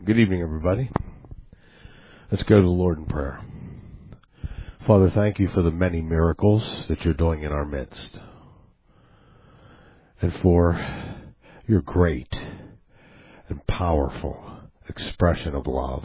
Good evening, everybody. Let's go to the Lord in prayer. Father, thank you for the many miracles that you're doing in our midst, and for your great and powerful expression of love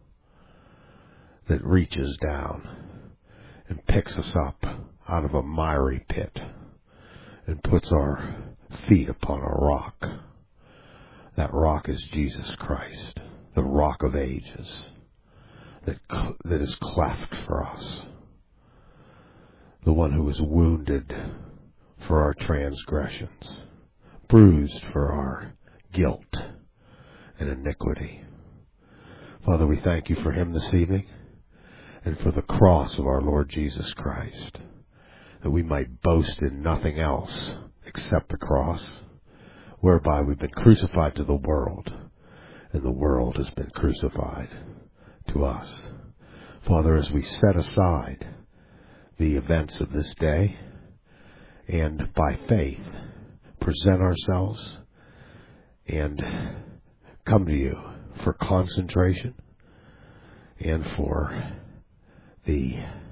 that reaches down and picks us up out of a miry pit and puts our feet upon a rock. That rock is Jesus Christ, the rock of ages that is cleft for us, the one who was wounded for our transgressions, bruised for our guilt and iniquity. Father, we thank you for him this evening and for the cross of our Lord Jesus Christ, that we might boast in nothing else except the cross, whereby we've been crucified to the world, and the world has been crucified to us. Father, as we set aside the events of this day and by faith present ourselves and come to you for concentration and for the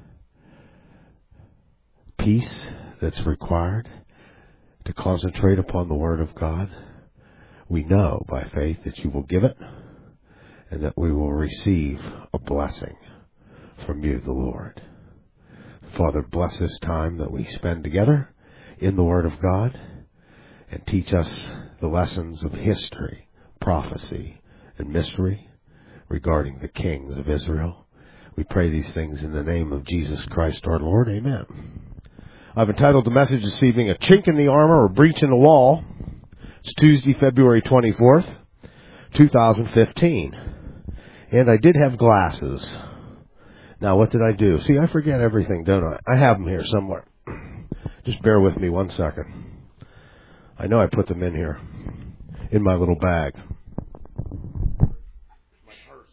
peace that's required to concentrate upon the Word of God, we know by faith that you will give it and that we will receive a blessing from you, the Lord. Father, bless this time that we spend together in the Word of God and teach us the lessons of history, prophecy, and mystery regarding the kings of Israel. We pray these things in the name of Jesus Christ our Lord. Amen. I've entitled the message this evening, A Chink in the Armor or Breach in the Wall. It's Tuesday, February 24th, 2015. And I did have glasses. Now, what did I do? See, I forget everything, don't I? I have them here somewhere. Just bear with me 1 second. I know I put them in here, in my little bag. My purse.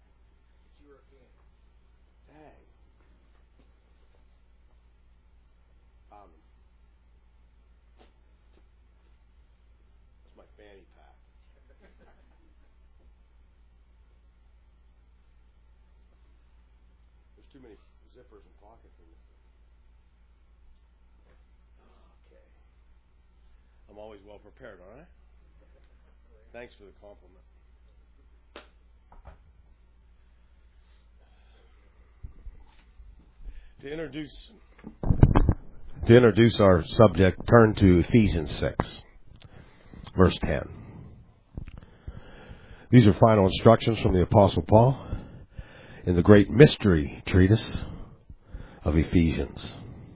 Dang. That's my fanny pack. There's too many zippers and pockets in this thing. Okay. I'm always well prepared, aren't I? Thanks for the compliment. To introduce our subject, turn to Ephesians 6, verse 10. These are final instructions from the Apostle Paul in the great mystery treatise of Ephesians,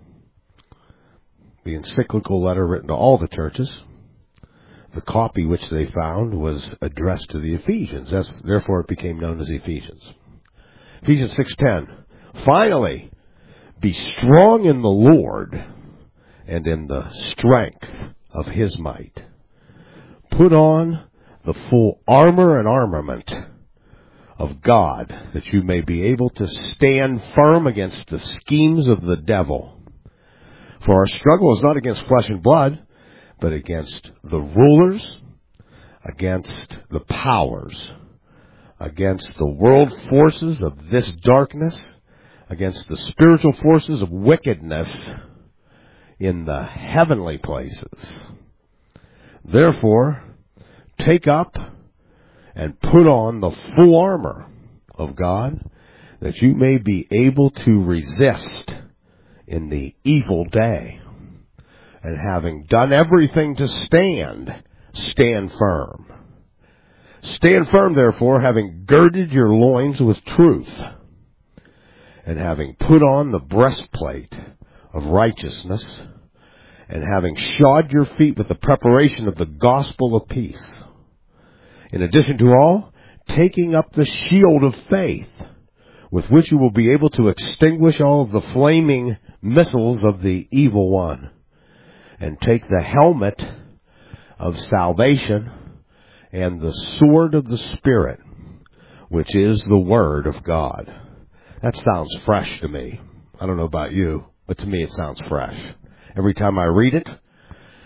the encyclical letter written to all the churches. The copy which they found was addressed to the Ephesians. Therefore, it became known as Ephesians. Ephesians 6:10. Finally, be strong in the Lord and in the strength of his might. Put on the full armor and armament of God, that you may be able to stand firm against the schemes of the devil. For our struggle is not against flesh and blood, but against the rulers, against the powers, against the world forces of this darkness, against the spiritual forces of wickedness in the heavenly places. Therefore, take up and put on the full armor of God, that you may be able to resist in the evil day. And having done everything to stand, stand firm. Stand firm, therefore, having girded your loins with truth, and having put on the breastplate of righteousness, and having shod your feet with the preparation of the gospel of peace. In addition to all, taking up the shield of faith, with which you will be able to extinguish all of the flaming missiles of the evil one. And take the helmet of salvation and the sword of the Spirit, which is the Word of God. That sounds fresh to me. I don't know about you, but to me it sounds fresh. Every time I read it,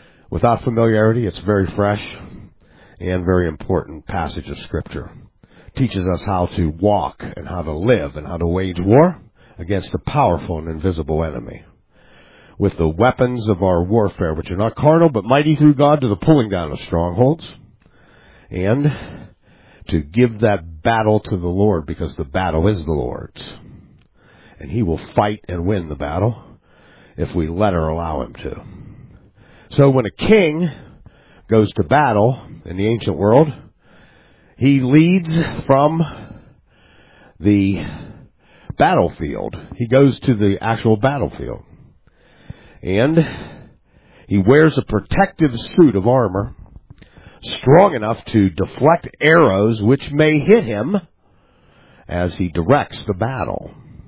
without familiarity, it's very fresh and very important passage of Scripture. teaches us how to walk and how to live and how to wage war against a powerful and invisible enemy, with the weapons of our warfare, which are not carnal, but mighty through God to the pulling down of strongholds, and to give that battle to the Lord, because the battle is the Lord's. And He will fight and win the battle if we let or allow Him to. So when a king goes to battle in the ancient world, he leads from the battlefield. He goes to the actual battlefield. And he wears a protective suit of armor strong enough to deflect arrows which may hit him as he directs the battle.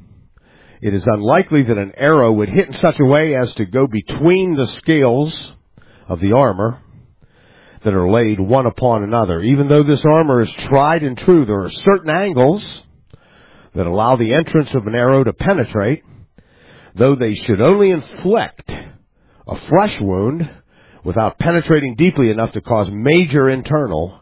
It is unlikely that an arrow would hit in such a way as to go between the scales of the armor that are laid one upon another. Even though this armor is tried and true, there are certain angles that allow the entrance of an arrow to penetrate, though they should only inflict a flesh wound without penetrating deeply enough to cause major internal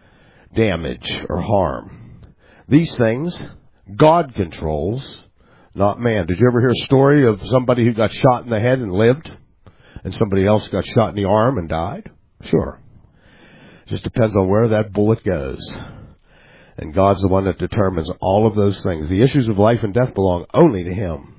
damage or harm. These things God controls, not man. Did you ever hear a story of somebody who got shot in the head and lived, and somebody else got shot in the arm and died? Sure. Just depends on where that bullet goes. And God's the one that determines all of those things. The issues of life and death belong only to Him.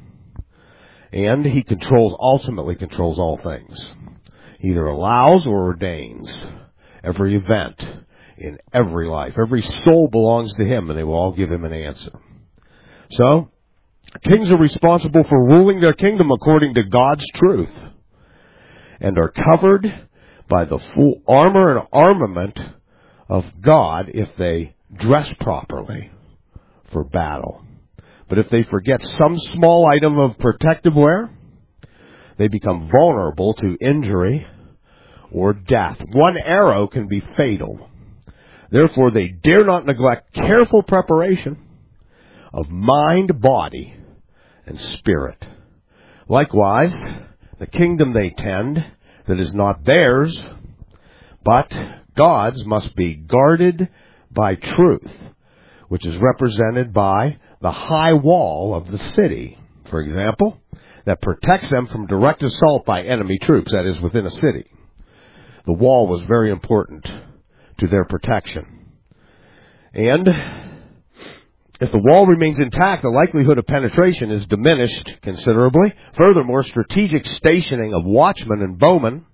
And He ultimately controls all things. He either allows or ordains every event in every life. Every soul belongs to Him, and they will all give Him an answer. So, kings are responsible for ruling their kingdom according to God's truth, and are covered by the full armor and armament of God if they dress properly for battle. But if they forget some small item of protective wear, they become vulnerable to injury or death. One arrow can be fatal. Therefore, they dare not neglect careful preparation of mind, body, and spirit. Likewise, the kingdom they tend, that is not theirs, but God's, must be guarded by truth, which is represented by the high wall of the city, for example, that protects them from direct assault by enemy troops, that is, within a city. The wall was very important to their protection. And if the wall remains intact, the likelihood of penetration is diminished considerably. Furthermore, strategic stationing of watchmen and bowmen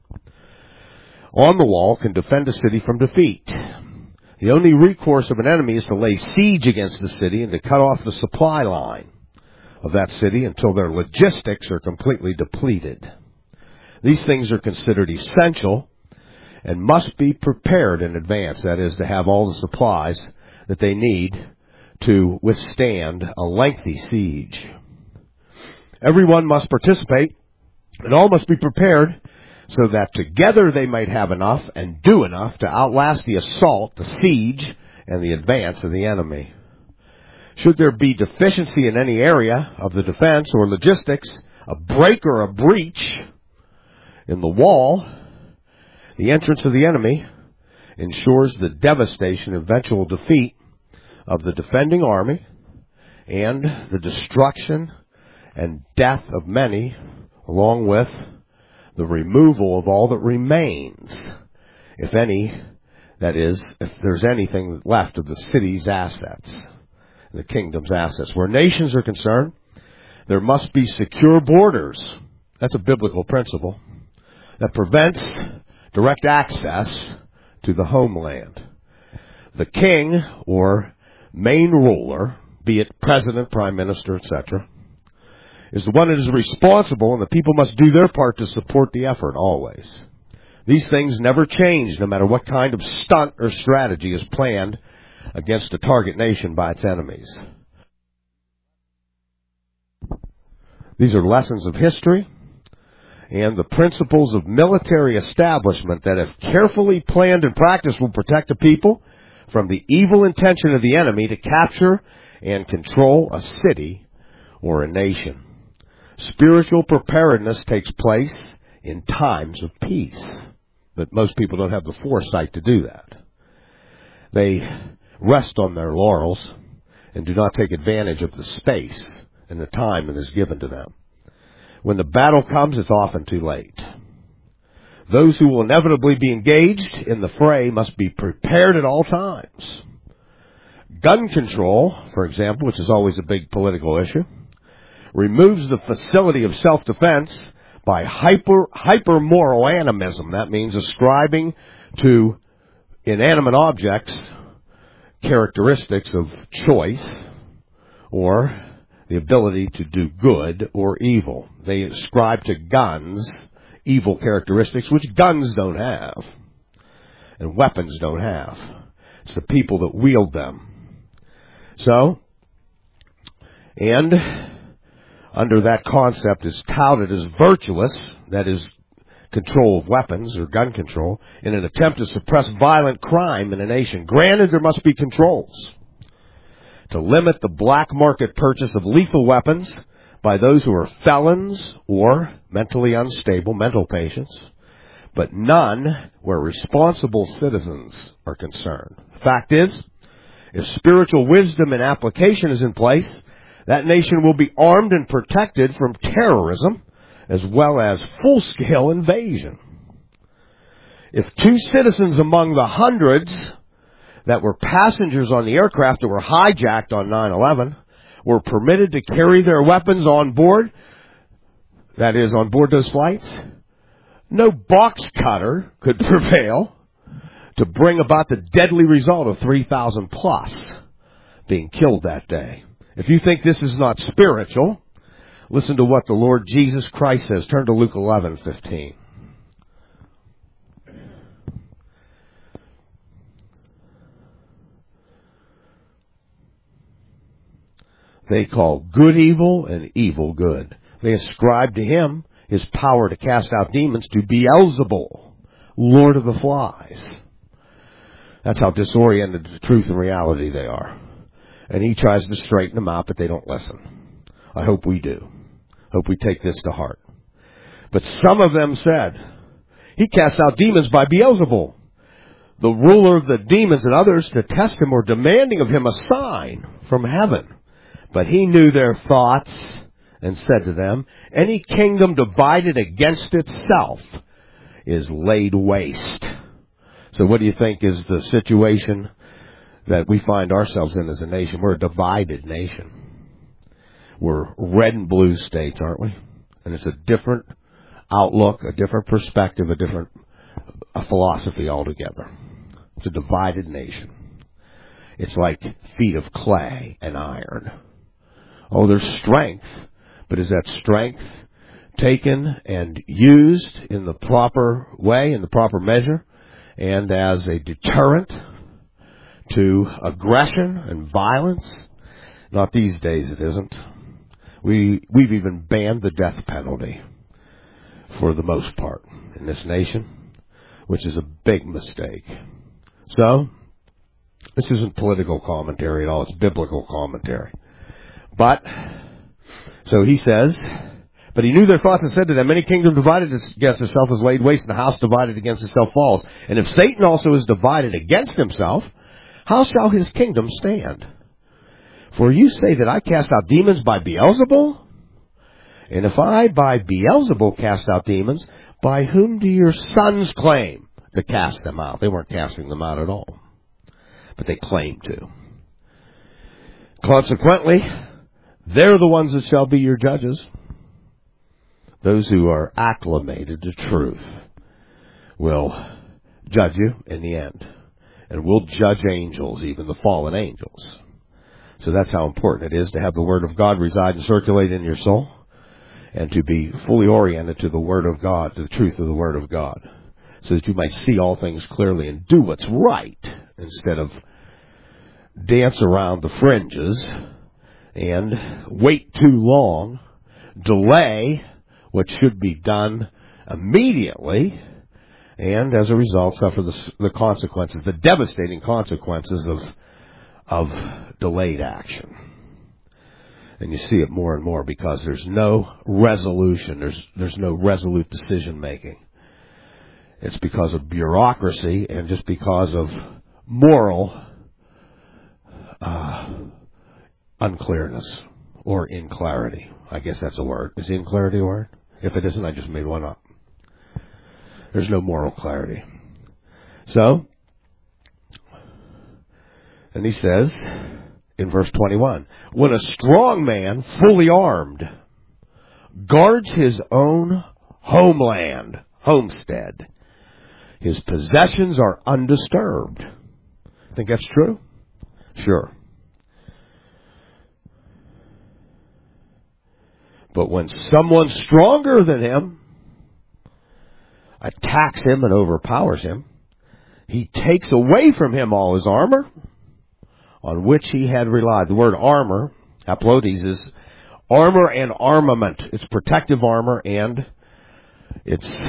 on the wall can defend a city from defeat. The only recourse of an enemy is to lay siege against the city and to cut off the supply line of that city until their logistics are completely depleted. These things are considered essential and must be prepared in advance, that is, to have all the supplies that they need to withstand a lengthy siege. Everyone must participate, and all must be prepared so that together they might have enough and do enough to outlast the assault, the siege, and the advance of the enemy. Should there be deficiency in any area of the defense or logistics, a break or a breach in the wall, the entrance of the enemy ensures the devastation and eventual defeat of the defending army and the destruction and death of many, along with the removal of all that remains, if any, that is, if there's anything left of the city's assets, the kingdom's assets. Where nations are concerned, there must be secure borders. That's a biblical principle that prevents direct access to the homeland. The king, or main ruler, be it president, prime minister, etc., is the one that is responsible, and the people must do their part to support the effort always. These things never change, no matter what kind of stunt or strategy is planned against a target nation by its enemies. These are lessons of history and the principles of military establishment that, if carefully planned and practiced, will protect the people from the evil intention of the enemy to capture and control a city or a nation. Spiritual preparedness takes place in times of peace, but most people don't have the foresight to do that. They rest on their laurels and do not take advantage of the space and the time that is given to them. When the battle comes, it's often too late. Those who will inevitably be engaged in the fray must be prepared at all times. Gun control, for example, which is always a big political issue, removes the facility of self-defense by hyper-moral animism. That means ascribing to inanimate objects characteristics of choice or the ability to do good or evil. They ascribe to guns evil characteristics which guns don't have and weapons don't have. It's the people that wield them. So, and under that concept is touted as virtuous, that is, control of weapons or gun control, in an attempt to suppress violent crime in a nation. Granted, there must be controls to limit the black market purchase of lethal weapons by those who are felons or mentally unstable mental patients, but none where responsible citizens are concerned. The fact is, if spiritual wisdom and application is in place, that nation will be armed and protected from terrorism as well as full-scale invasion. If 2 citizens among the hundreds that were passengers on the aircraft that were hijacked on 9/11 were permitted to carry their weapons on board, that is, on board those flights, no box cutter could prevail to bring about the deadly result of 3,000 plus being killed that day. If you think this is not spiritual, listen to what the Lord Jesus Christ says. Turn to Luke 11:15. They call good evil and evil good. They ascribe to him his power to cast out demons, to Beelzebul, Lord of the Flies. That's how disoriented to truth and reality they are. And he tries to straighten them out, but they don't listen. I hope we do. Hope we take this to heart. But some of them said, he cast out demons by Beelzebul, the ruler of the demons, and others to test him or demanding of him a sign from heaven. But he knew their thoughts and said to them, any kingdom divided against itself is laid waste. So what do you think is the situation that we find ourselves in as a nation? We're a divided nation. We're red and blue states, aren't we? And it's a different outlook, a different perspective, a philosophy altogether. It's a divided nation. It's like feet of clay and iron. Oh, there's strength, but is that strength taken and used in the proper way, in the proper measure, and as a deterrent to aggression and violence? Not these days, it isn't. We've even banned the death penalty for the most part in this nation, which is a big mistake. So, this isn't political commentary at all, it's biblical commentary. But, so he says, but he knew their thoughts and said to them, any kingdom divided against itself is laid waste, and a house divided against itself falls. And if Satan also is divided against himself, how shall his kingdom stand? For you say that I cast out demons by Beelzebul? And if I by Beelzebul cast out demons, by whom do your sons claim to cast them out? They weren't casting them out at all, but they claimed to. Consequently, they're the ones that shall be your judges. Those who are acclimated to truth will judge you in the end. And will judge angels, even the fallen angels. So that's how important it is to have the Word of God reside and circulate in your soul, and to be fully oriented to the Word of God, to the truth of the Word of God, so that you might see all things clearly and do what's right, instead of dance around the fringes and wait too long, delay what should be done immediately, and as a result suffer the consequences, the devastating consequences of delayed action. And you see it more and more because there's no resolution, there's no resolute decision making. It's because of bureaucracy and just because of moral unclearness or inclarity. I guess that's a word. Is inclarity a word? If it isn't, I just made one up. There's no moral clarity. So, and he says in verse 21, when a strong man, fully armed, guards his own homeland, homestead, his possessions are undisturbed. Think that's true? Sure. But when someone stronger than him attacks him and overpowers him, he takes away from him all his armor on which he had relied. The word armor, aplodes, is armor and armament. It's protective armor and it's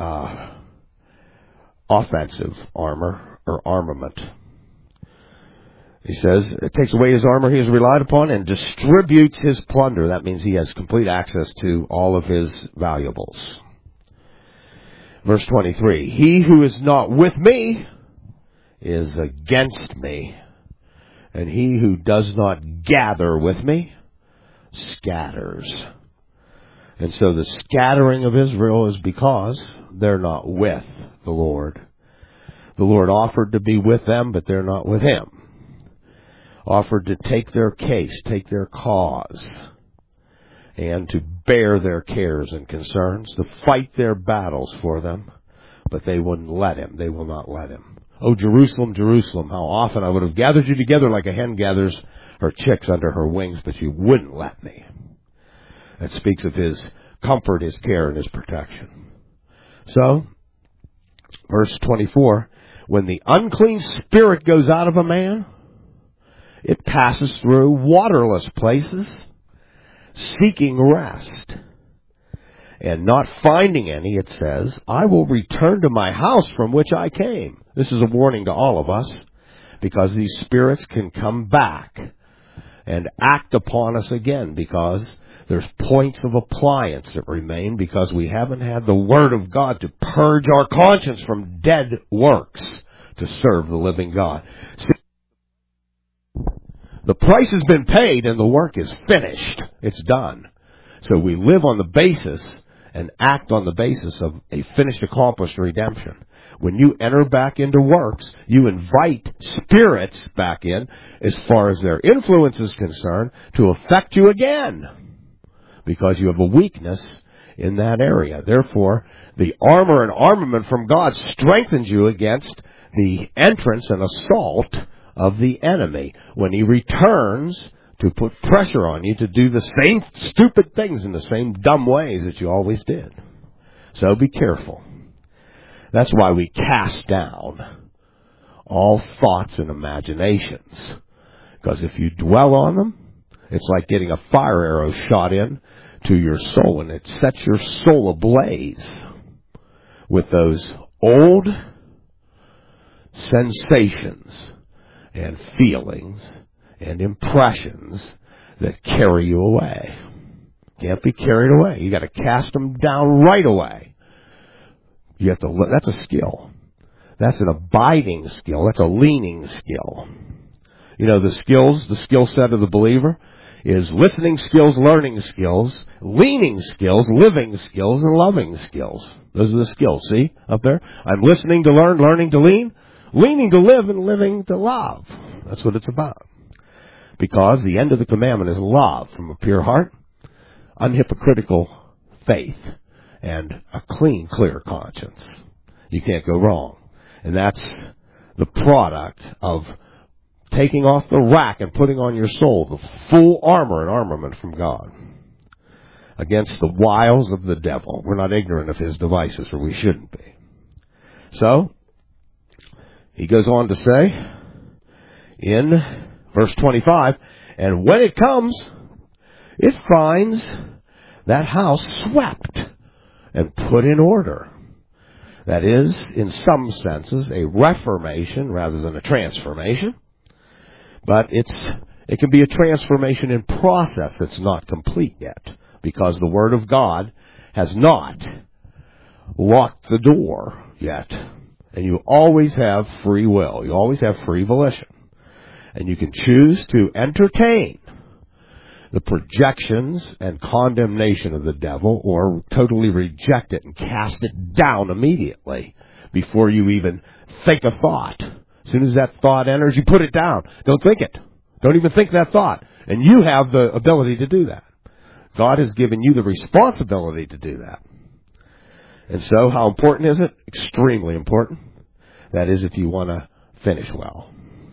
offensive armor or armament. He says, it takes away his armor he has relied upon and distributes his plunder. That means he has complete access to all of his valuables. Verse 23, he who is not with me is against me, and he who does not gather with me scatters. And so the scattering of Israel is because they're not with the Lord. The Lord offered to be with them, but they're not with him. Offered to take their case, take their cause, and to bear their cares and concerns, to fight their battles for them, but they wouldn't let him. They will not let him. Oh, Jerusalem, Jerusalem, how often I would have gathered you together like a hen gathers her chicks under her wings, but you wouldn't let me. That speaks of his comfort, his care, and his protection. So, verse 24, when the unclean spirit goes out of a man, it passes through waterless places, seeking rest. And not finding any, it says, I will return to my house from which I came. This is a warning to all of us, because these spirits can come back and act upon us again, because there's points of appliance that remain, because we haven't had the Word of God to purge our conscience from dead works to serve the living God. See, the price has been paid and the work is finished. It's done. So we live on the basis and act on the basis of a finished, accomplished redemption. When you enter back into works, you invite spirits back in, as far as their influence is concerned, to affect you again, because you have a weakness in that area. Therefore, the armor and armament from God strengthens you against the entrance and assault of the enemy when he returns to put pressure on you to do the same stupid things in the same dumb ways that you always did. So be careful. That's why we cast down all thoughts and imaginations. Because if you dwell on them, it's like getting a fire arrow shot in to your soul, and it sets your soul ablaze with those old sensations and feelings and impressions that carry you away. Can't be carried away. You got to cast them down right away. You have to. That's a skill. That's an abiding skill. That's a leaning skill. You know, the skill set of the believer is listening skills, learning skills, leaning skills, living skills, and loving skills. Those are the skills. See up there? I'm listening to learn, learning to lean, leaning to live, and living to love. That's what it's about. Because the end of the commandment is love from a pure heart, unhypocritical faith, and a clean, clear conscience. You can't go wrong. And that's the product of taking off the rack and putting on your soul the full armor and armament from God against the wiles of the devil. We're not ignorant of his devices, or we shouldn't be. So, he goes on to say in verse 25, and when it comes, it finds that house swept and put in order. That is, in some senses, a reformation rather than a transformation. But it can be a transformation in process that's not complete yet, because the Word of God has not locked the door yet. And you always have free will. You always have free volition. And you can choose to entertain the projections and condemnation of the devil, or totally reject it and cast it down immediately before you even think a thought. As soon as that thought enters, you put it down. Don't think it. Don't even think that thought. And you have the ability to do that. God has given you the responsibility to do that. And so, how important is it? Extremely important. That is, if you want to finish well.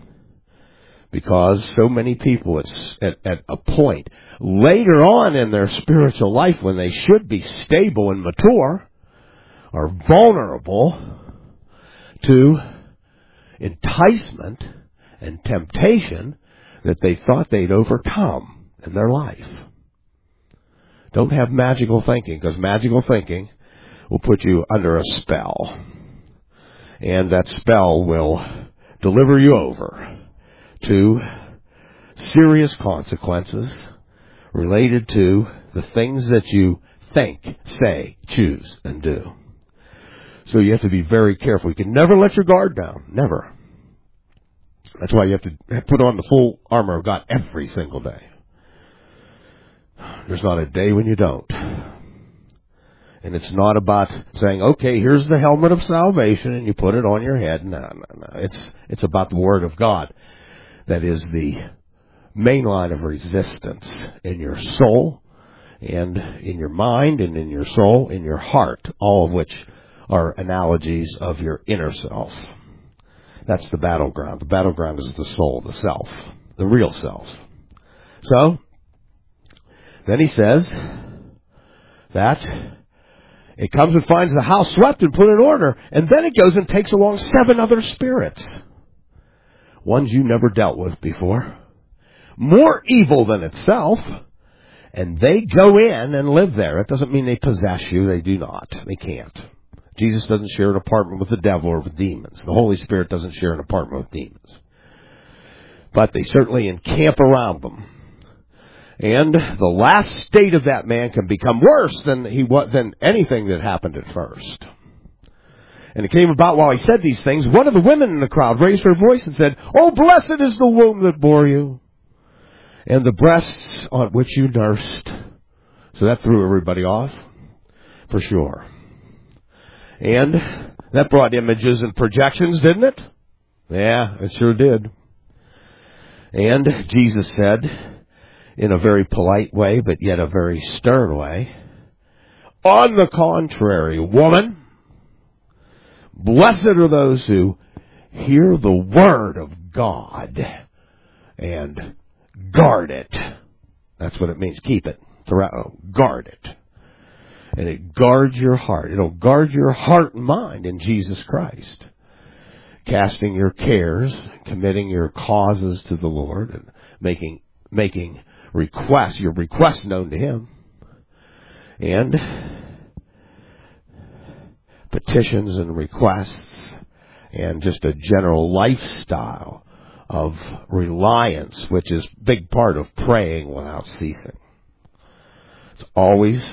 Because so many people at a point later on in their spiritual life, when they should be stable and mature, are vulnerable to enticement and temptation that they thought they'd overcome in their life. Don't have magical thinking, because magical thinking will put you under a spell. And that spell will deliver you over to serious consequences related to the things that you think, say, choose, and do. So you have to be very careful. You can never let your guard down. Never. That's why you have to put on the full armor of God every single day. There's not a day when you don't. And it's not about saying, okay, here's the helmet of salvation, and you put it on your head. No. It's about the Word of God. That is the main line of resistance in your soul, and in your mind, and in your soul, in your heart, all of which are analogies of your inner self. That's the battleground. The battleground is the soul, the self, the real self. So, then he says that it comes and finds the house swept and put in order, and then it goes and takes along 7 other spirits. Ones you never dealt with before. More evil than itself. And they go in and live there. It doesn't mean they possess you. They do not. They can't. Jesus doesn't share an apartment with the devil or with demons. The Holy Spirit doesn't share an apartment with demons. But they certainly encamp around them. And the last state of that man can become worse than anything that happened at first. And it came about while he said these things, one of the women in the crowd raised her voice and said, "Oh, blessed is the womb that bore you, and the breasts on which you nursed." So that threw everybody off, for sure. And that brought images and projections, didn't it? Yeah, it sure did. And Jesus said, in a very polite way, but yet a very stern way, "On the contrary, woman, blessed are those who hear the word of God and guard it." That's what it means. Keep it. Guard it. And it guards your heart. It'll guard your heart and mind in Jesus Christ. Casting your cares, committing your causes to the Lord, and making requests, your requests known to Him. And petitions and requests, and just a general lifestyle of reliance, which is a big part of praying without ceasing. It's always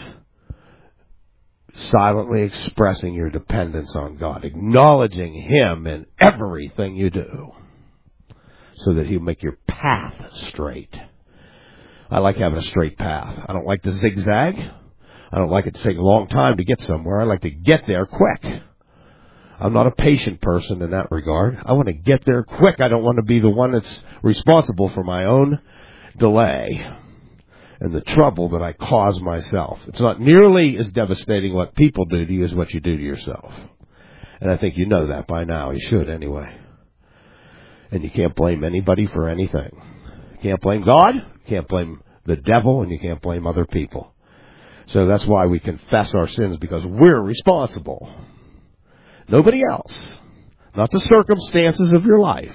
silently expressing your dependence on God, acknowledging Him in everything you do, so that He'll make your path straight. I like having a straight path. I don't like to zigzag. I don't like it to take a long time to get somewhere. I like to get there quick. I'm not a patient person in that regard. I want to get there quick. I don't want to be the one that's responsible for my own delay and the trouble that I cause myself. It's not nearly as devastating what people do to you as what you do to yourself. And I think you know that by now. You should anyway. And you can't blame anybody for anything. You can't blame God, you can't blame the devil, and you can't blame other people. So that's why we confess our sins, because we're responsible. Nobody else. Not the circumstances of your life.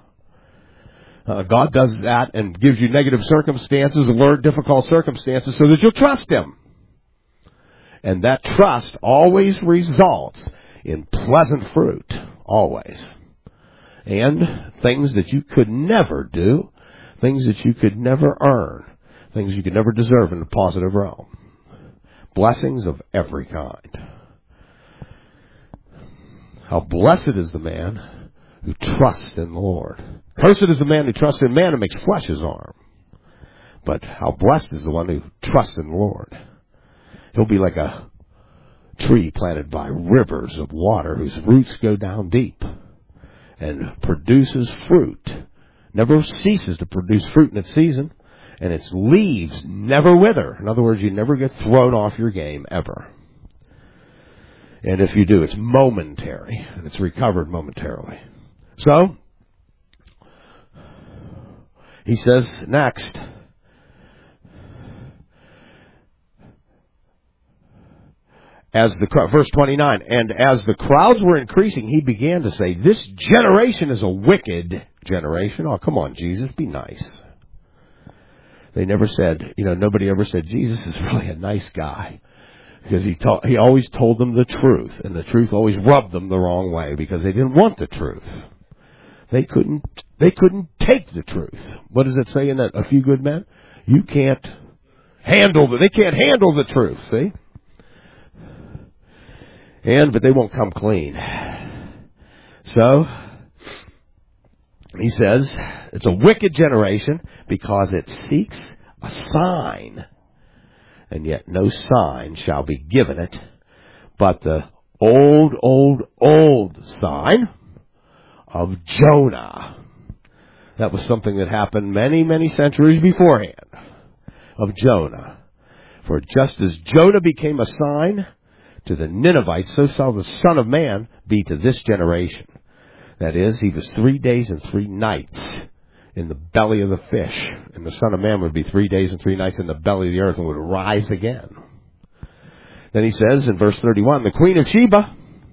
God does that and gives you negative circumstances, difficult circumstances, so that you'll trust Him. And that trust always results in pleasant fruit. Always. And things that you could never do, things that you could never earn, things you could never deserve in the positive realm. Blessings of every kind. How blessed is the man who trusts in the Lord. Cursed is the man who trusts in man and makes flesh his arm. But how blessed is the one who trusts in the Lord. He'll be like a tree planted by rivers of water whose roots go down deep and produces fruit. Never ceases to produce fruit in its season, and its leaves never wither. In other words, you never get thrown off your game ever. And if you do, it's momentary, and it's recovered momentarily. So, he says next, verse 29, and as the crowds were increasing, he began to say, this generation is a wicked generation. Oh, come on, Jesus, be nice. They never said, nobody ever said, Jesus is really a nice guy. Because he always told them the truth, and the truth always rubbed them the wrong way because they didn't want the truth. They couldn't take the truth. What does it say in that A Few Good Men? They can't handle the truth, see? But they won't come clean. So, he says, it's a wicked generation because it seeks a sign. And yet no sign shall be given it, but the old sign of Jonah. That was something that happened many, many centuries beforehand, of Jonah. For just as Jonah became a sign to the Ninevites, so shall the Son of Man be to this generation. That is, he was 3 days and 3 nights in the belly of the fish. And the Son of Man would be 3 days and 3 nights in the belly of the earth and would rise again. Then he says in verse 31, the Queen of Sheba,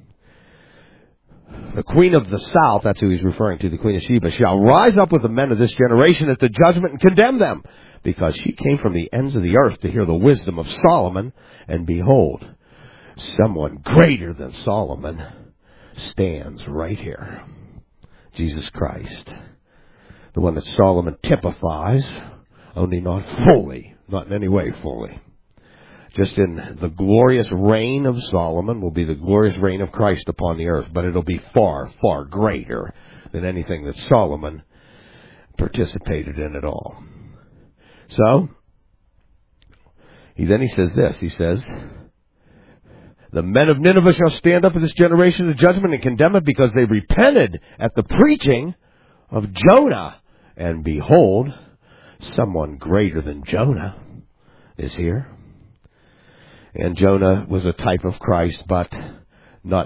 the Queen of the South, that's who he's referring to, the Queen of Sheba, shall rise up with the men of this generation at the judgment and condemn them, because she came from the ends of the earth to hear the wisdom of Solomon, and behold, someone greater than Solomon stands right here. Jesus Christ. The one that Solomon typifies, only not fully, not in any way fully. Just in the glorious reign of Solomon will be the glorious reign of Christ upon the earth, but it'll be far, far greater than anything that Solomon participated in at all. So, he says this, he says, the men of Nineveh shall stand up in this generation of judgment and condemn it, because they repented at the preaching of Jonah. And behold, someone greater than Jonah is here. And Jonah was a type of Christ, but not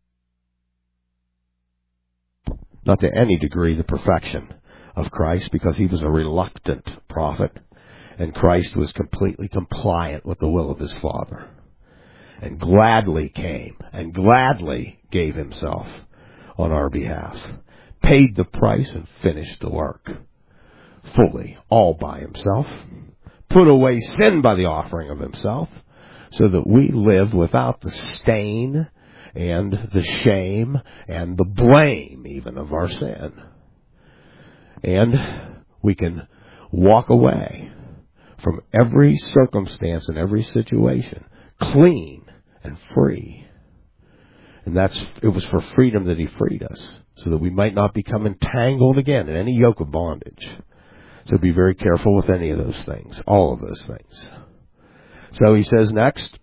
to any degree the perfection of Christ, because he was a reluctant prophet, and Christ was completely compliant with the will of his Father, and gladly came and gladly gave himself on our behalf, paid the price and finished the work fully, all by himself, put away sin by the offering of himself, so that we live without the stain and the shame and the blame even of our sin. And we can walk away from every circumstance and every situation clean and free. And it was for freedom that he freed us, so that we might not become entangled again in any yoke of bondage. So be very careful with any of those things, all of those things. So he says next,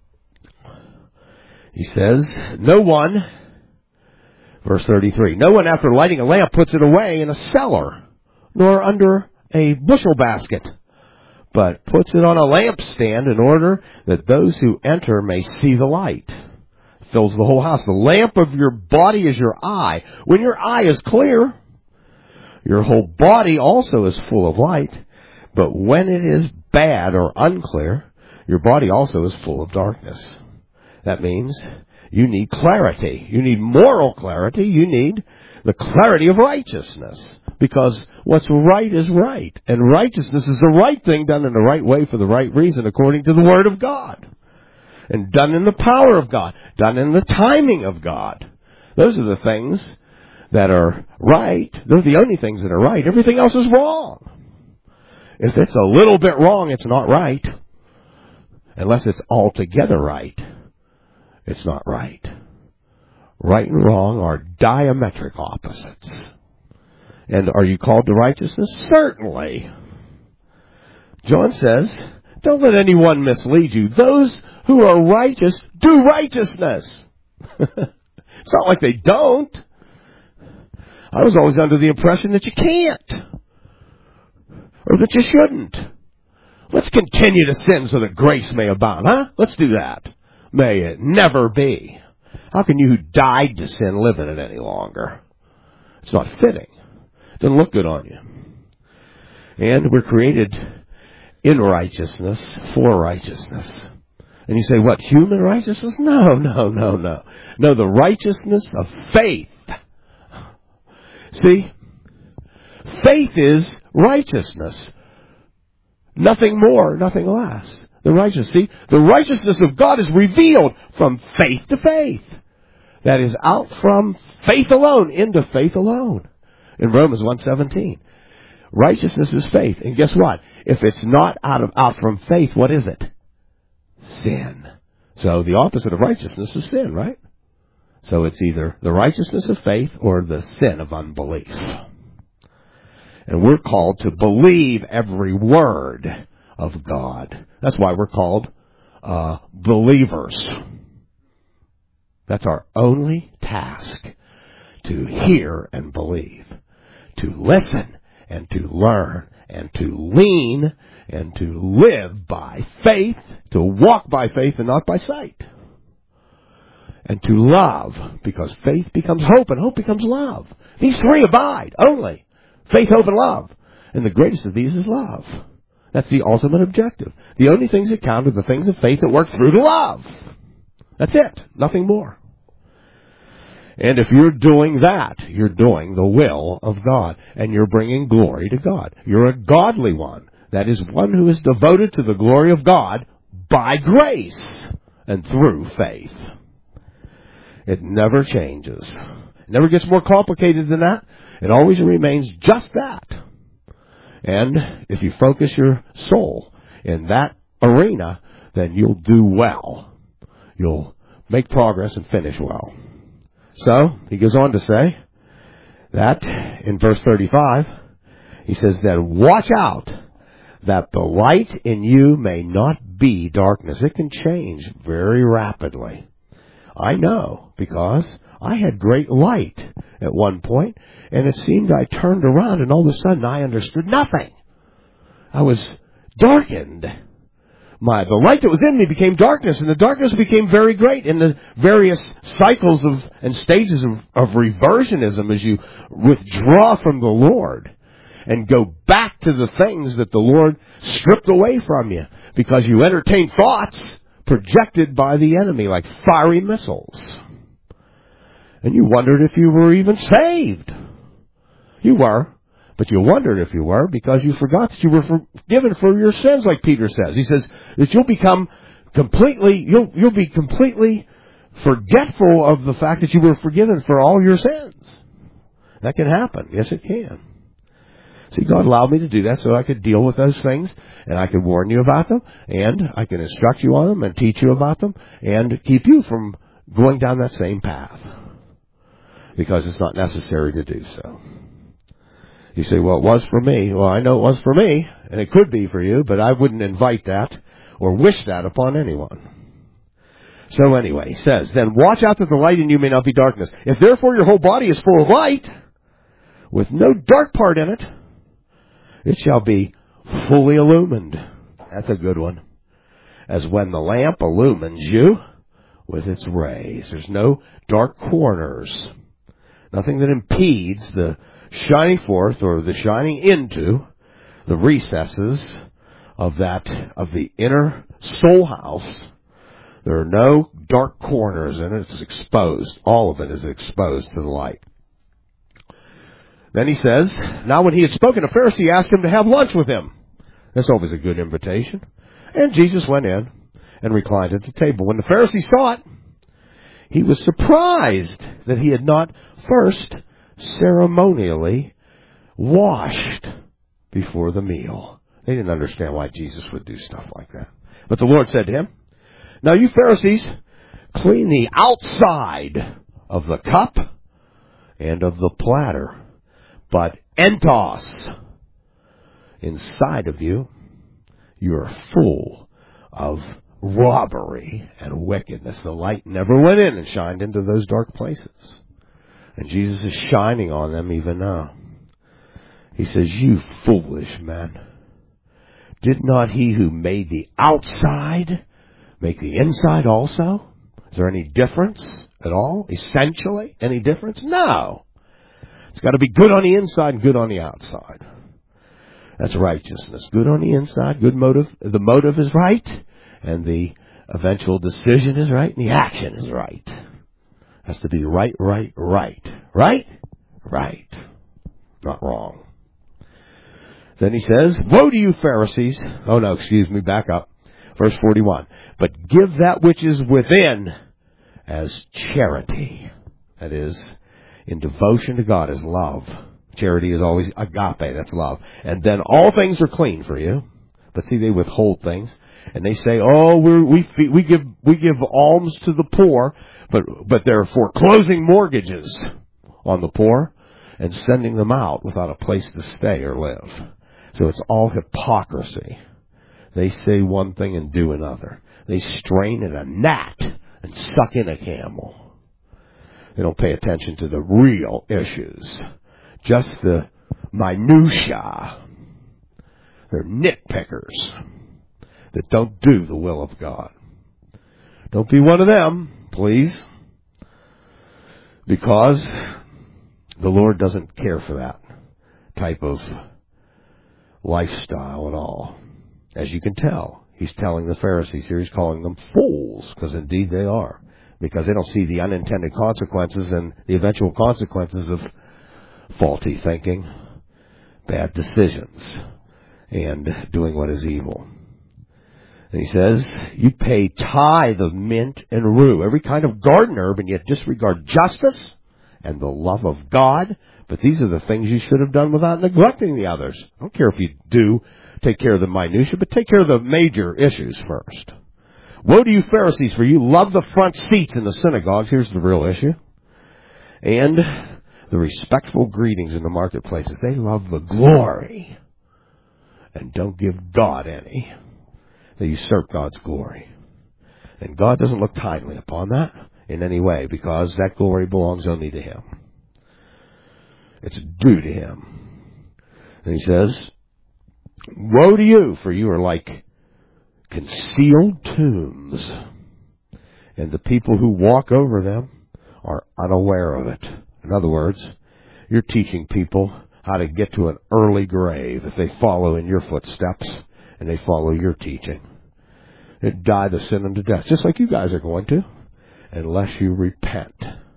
he says, no one, verse 33, no one after lighting a lamp puts it away in a cellar, nor under a bushel basket, but puts it on a lampstand in order that those who enter may see the light. Fills the whole house. The lamp of your body is your eye. When your eye is clear, your whole body also is full of light. But when it is bad or unclear, your body also is full of darkness. That means you need clarity. You need moral clarity. You need the clarity of righteousness. Because what's right is right. And righteousness is the right thing done in the right way for the right reason according to the Word of God. And done in the power of God. Done in the timing of God. Those are the things that are right. They're the only things that are right. Everything else is wrong. If it's a little bit wrong, it's not right. Unless it's altogether right, it's not right. Right and wrong are diametric opposites. And are you called to righteousness? Certainly. John says, don't let anyone mislead you. Those who are righteous do righteousness. It's not like they don't. I was always under the impression that you can't. Or that you shouldn't. Let's continue to sin so that grace may abound, huh? Let's do that. May it never be. How can you who died to sin live in it any longer? It's not fitting. It doesn't look good on you. And we're created in righteousness for righteousness. And you say, what, human righteousness? No. No, the righteousness of faith. See, faith is righteousness. Nothing more, nothing less. The righteousness of God is revealed from faith to faith. That is out from faith alone into faith alone. In Romans 1:17. Righteousness is faith. And guess what? If it's not out from faith, what is it? Sin. So the opposite of righteousness is sin, right? So it's either the righteousness of faith or the sin of unbelief. And we're called to believe every word of God. That's why we're called believers. That's our only task, to hear and believe, to listen and to learn and to lean and to live by faith, to walk by faith and not by sight. And to love, because faith becomes hope and hope becomes love. These three abide only. Faith, hope, and love. And the greatest of these is love. That's the ultimate objective. The only things that count are the things of faith that work through to love. That's it. Nothing more. And if you're doing that, you're doing the will of God. And you're bringing glory to God. You're a godly one. That is one who is devoted to the glory of God by grace and through faith. It never changes. It never gets more complicated than that. It always remains just that. And if you focus your soul in that arena, then you'll do well. You'll make progress and finish well. So, he goes on to say that in verse 35, he says that watch out that the light in you may not be darkness. It can change very rapidly. I know, because I had great light at one point, and it seemed I turned around, and all of a sudden I understood nothing. I was darkened. The light that was in me became darkness, and the darkness became very great in the various cycles and stages of reversionism as you withdraw from the Lord and go back to the things that the Lord stripped away from you because you entertain thoughts projected by the enemy like fiery missiles. And you wondered if you were even saved. You were. But you wondered if you were because you forgot that you were forgiven for your sins, like Peter says. He says that you'll be completely forgetful of the fact that you were forgiven for all your sins. That can happen. Yes, it can. See, God allowed me to do that so I could deal with those things, and I could warn you about them, and I can instruct you on them and teach you about them, and keep you from going down that same path. Because it's not necessary to do so. You say, well, it was for me. Well, I know it was for me, and it could be for you, but I wouldn't invite that or wish that upon anyone. So anyway, he says, then watch out that the light in you may not be darkness. If therefore your whole body is full of light, with no dark part in it, it shall be fully illumined. That's a good one. As when the lamp illumines you with its rays. There's no dark corners. Nothing that impedes the shining forth or the shining into the recesses of the inner soul house. There are no dark corners in it. It's exposed. All of it is exposed to the light. Then he says, now when he had spoken, a Pharisee asked him to have lunch with him. That's always a good invitation. And Jesus went in and reclined at the table. When the Pharisee saw it, he was surprised that he had not first ceremonially washed before the meal. They didn't understand why Jesus would do stuff like that. But the Lord said to him, now you Pharisees clean the outside of the cup and of the platter, but entos, inside of you, you're full of robbery and wickedness. The light never went in and shined into those dark places. And Jesus is shining on them even now. He says, you foolish man. Did not he who made the outside make the inside also? Is there any difference at all? Essentially, any difference? No. It's got to be good on the inside and good on the outside. That's righteousness. Good on the inside, good motive. The motive is right, and the eventual decision is right, and the action is right. Has to be right. Right? Right. Not wrong. Then he says, woe to you, Pharisees. Oh no, excuse me, back up. Verse 41. But give that which is within as charity. That is, in devotion to God, as love. Charity is always agape, that's love. And then all things are clean for you. But see, they withhold things. And they say, oh, we give alms to the poor, but they're foreclosing mortgages on the poor and sending them out without a place to stay or live. So it's all hypocrisy. They say one thing and do another. They strain at a gnat and suck in a camel. They don't pay attention to the real issues, just the minutia. They're nitpickers that don't do the will of God. Don't be one of them, please, because the Lord doesn't care for that type of lifestyle at all. As you can tell, he's telling the Pharisees here, he's calling them fools, because indeed they are, because they don't see the unintended consequences and the eventual consequences of faulty thinking, bad decisions, and doing what is evil. And he says, you pay tithe of mint and rue, every kind of garden herb, and yet disregard justice and the love of God. But these are the things you should have done without neglecting the others. I don't care if you do take care of the minutiae, but take care of the major issues first. Woe to you, Pharisees, for you love the front seats in the synagogues. Here's the real issue. And the respectful greetings in the marketplaces. They love the glory and don't give God any. They usurp God's glory. And God doesn't look kindly upon that in any way, because that glory belongs only to Him. It's due to Him. And he says, woe to you, for you are like concealed tombs, and the people who walk over them are unaware of it. In other words, you're teaching people how to get to an early grave if they follow in your footsteps and they follow your teaching. They die the sin unto death, just like you guys are going to, unless you repent.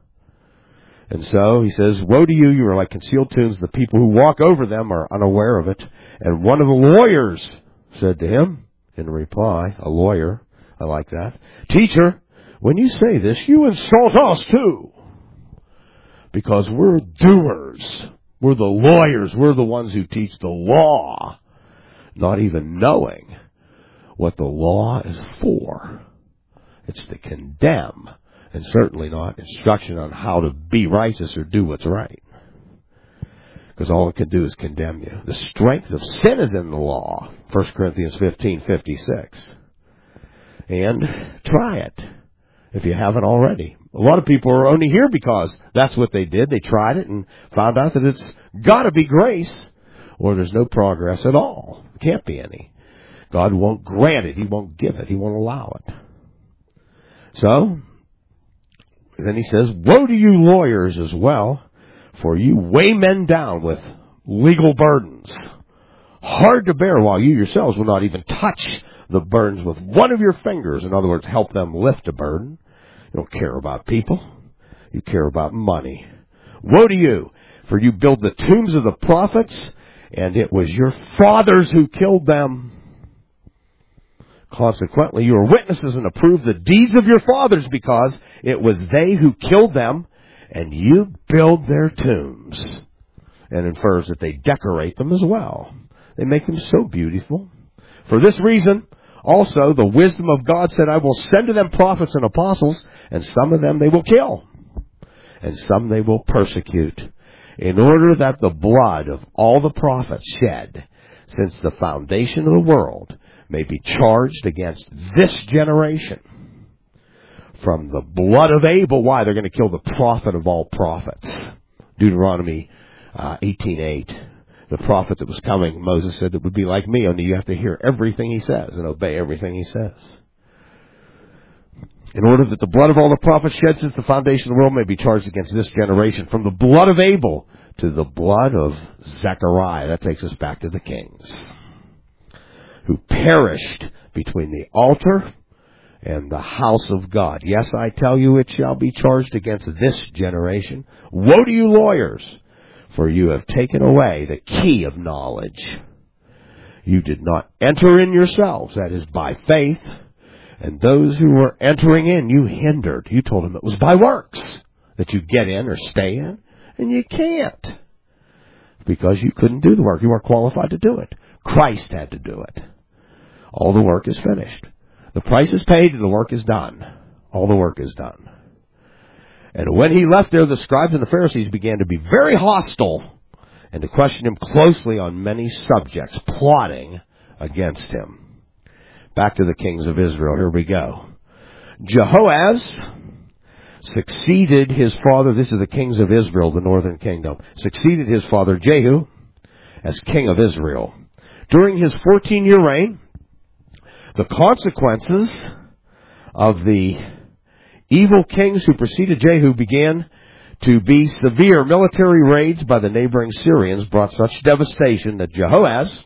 And so he says, woe to you, you are like concealed tombs. The people who walk over them are unaware of it. And one of the lawyers said to him, in reply, a lawyer, I like that, Teacher, when you say this, you insult us too. Because we're doers. We're the lawyers. We're the ones who teach the law, not even knowing what the law is for. It's to condemn, and certainly not instruction on how to be righteous or do what's right. Because all it can do is condemn you. The strength of sin is in the law, 1 Corinthians 15:56. And try it, if you haven't already. A lot of people are only here because that's what they did. They tried it and found out that it's got to be grace, or there's no progress at all. There can't be any. God won't grant it. He won't give it. He won't allow it. So, then he says, woe to you lawyers as well, for you weigh men down with legal burdens, hard to bear, while you yourselves will not even touch the burdens with one of your fingers. In other words, help them lift a burden. You don't care about people. You care about money. Woe to you, for you build the tombs of the prophets, and it was your fathers who killed them. Consequently, you are witnesses and approve the deeds of your fathers, because it was they who killed them, and you build their tombs. And infers that they decorate them as well. They make them so beautiful. For this reason, also, the wisdom of God said, I will send to them prophets and apostles, and some of them they will kill. and some they will persecute, in order that the blood of all the prophets shed since the foundation of the world may be charged against this generation. From the blood of Abel, why? They're going to kill the prophet of all prophets. Deuteronomy 18:8. The prophet that was coming, Moses said, it would be like me, only you have to hear everything he says and obey everything he says. In order that the blood of all the prophets shed since the foundation of the world may be charged against this generation. From the blood of Abel to the blood of Zechariah. That takes us back to the kings, who perished between the altar and the house of God. Yes, I tell you, it shall be charged against this generation. Woe to you, lawyers, for you have taken away the key of knowledge. You did not enter in yourselves, that is, by faith, and those who were entering in, you hindered. You told them it was by works that you get in or stay in, and you can't, because you couldn't do the work. You weren't qualified to do it. Christ had to do it. All the work is finished. The price is paid and the work is done. All the work is done. And when he left there, the scribes and the Pharisees began to be very hostile and to question him closely on many subjects, plotting against him. Back to the kings of Israel. Here we go. Jehoaz succeeded his father. This is the kings of Israel, the northern kingdom. Succeeded his father Jehu as king of Israel. During his 14-year reign, the consequences of the evil kings who preceded Jehu began to be severe. Military raids by the neighboring Syrians brought such devastation that Jehoaz